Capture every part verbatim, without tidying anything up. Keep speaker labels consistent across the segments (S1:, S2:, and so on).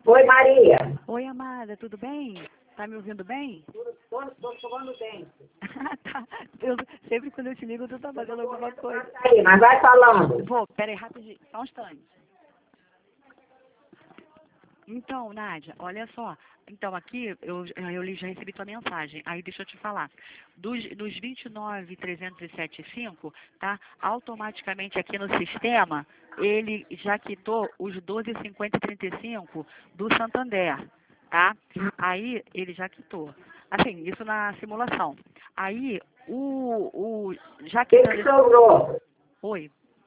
S1: Oi, Maria.
S2: Oi, amada, tudo bem? Tá me ouvindo bem?
S1: Estou escovando o dente.
S2: Ah, tá. Eu, sempre quando eu te ligo, tu tá fazendo alguma coisa.
S1: Aí, mas vai falando.
S2: Vou, peraí, rapidinho, só um instante. Então, Nádia, olha só. Então, aqui, eu, eu já recebi tua mensagem. Aí, deixa eu te falar. Dos, dos vinte e nove mil trezentos e setenta e cinco, tá? Automaticamente aqui no sistema, ele já quitou os doze mil cinquenta e trinta e cinco do Santander, tá? Aí, ele já quitou. Assim, isso na simulação. Aí, o... o já
S1: O que,
S2: quitando...
S1: que sobrou?
S2: Oi.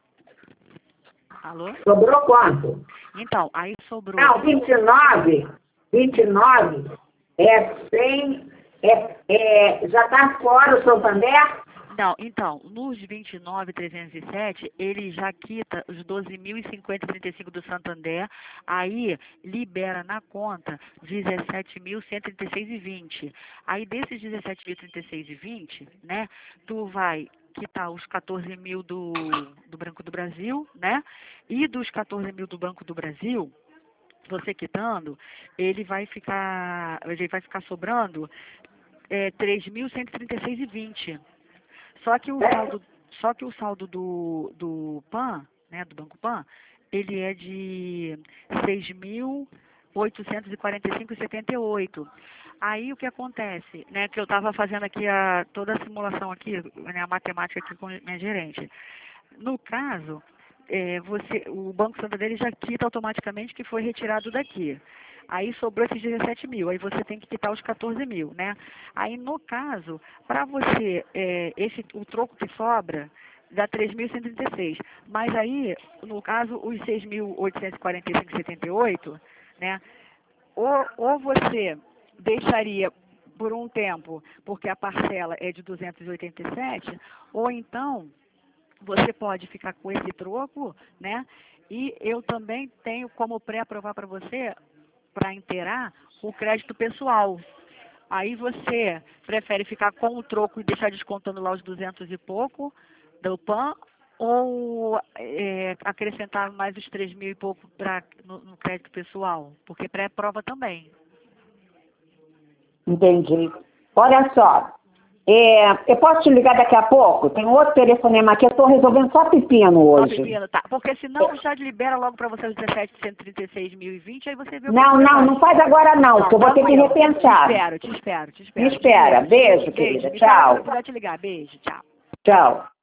S2: Alô?
S1: Sobrou quanto?
S2: Então, aí sobrou...
S1: Não, vinte e nove. vinte e nove é cem. É, é, já está fora o Santander?
S2: Não, então, nos vinte e nove mil trezentos e sete, ele já quita os doze mil cinquenta e trinta e cinco do Santander, aí libera na conta dezessete mil cento e trinta e seis e vinte. Aí desses dezessete mil trinta e seis e vinte, né, tu vai quitar os quatorze mil do, do Banco do Brasil, né, e dos quatorze mil do Banco do Brasil, você quitando, ele vai ficar, ele vai ficar sobrando é, três mil cento e trinta e seis e vinte. Só que o saldo, só que o saldo do, do PAN, né, do Banco PAN, ele é de seis mil oitocentos e quarenta e cinco e setenta e oito. Aí o que acontece, né, que eu estava fazendo aqui a, toda a simulação aqui, né, a matemática aqui com minha gerente. No caso, é, você, o Banco Santander ele já quita automaticamente que foi retirado daqui. Aí sobrou esses dezessete mil, aí você tem que quitar os quatorze mil, né? Aí no caso, para você, é, esse, o troco que sobra dá três mil cento e trinta e seis. Mas aí, no caso, os seis mil oitocentos e quarenta e cinco e setenta e oito, né? Ou, ou você deixaria por um tempo, porque a parcela é de duzentos e oitenta e sete, ou então você pode ficar com esse troco, né? E eu também tenho como pré-aprovar para você, para inteirar, o crédito pessoal. Aí você prefere ficar com o troco e deixar descontando lá os duzentos e pouco do PAN, ou é, acrescentar mais os três mil e pouco pra, no, no crédito pessoal? Porque pré-prova também.
S1: Entendi. Olha só, é, eu posso te ligar daqui a pouco? Tem outro telefonema aqui, eu estou resolvendo só pepino
S2: Só
S1: hoje.
S2: pepino, tá. Porque senão já libera logo para você os dezessete mil cento e trinta e seis mil e vinte, aí você vê o que
S1: Não,
S2: você
S1: não,
S2: faz.
S1: não faz agora não, porque eu vou ter que
S2: tranquilo.
S1: repensar.
S2: Te espero, te espero, te espero.
S1: Me espera.
S2: Te ligo, te ligo.
S1: Beijo, querida.
S2: Beijo. Me fala quando
S1: Tchau.
S2: eu puder te ligar. Beijo, tchau.
S1: Tchau.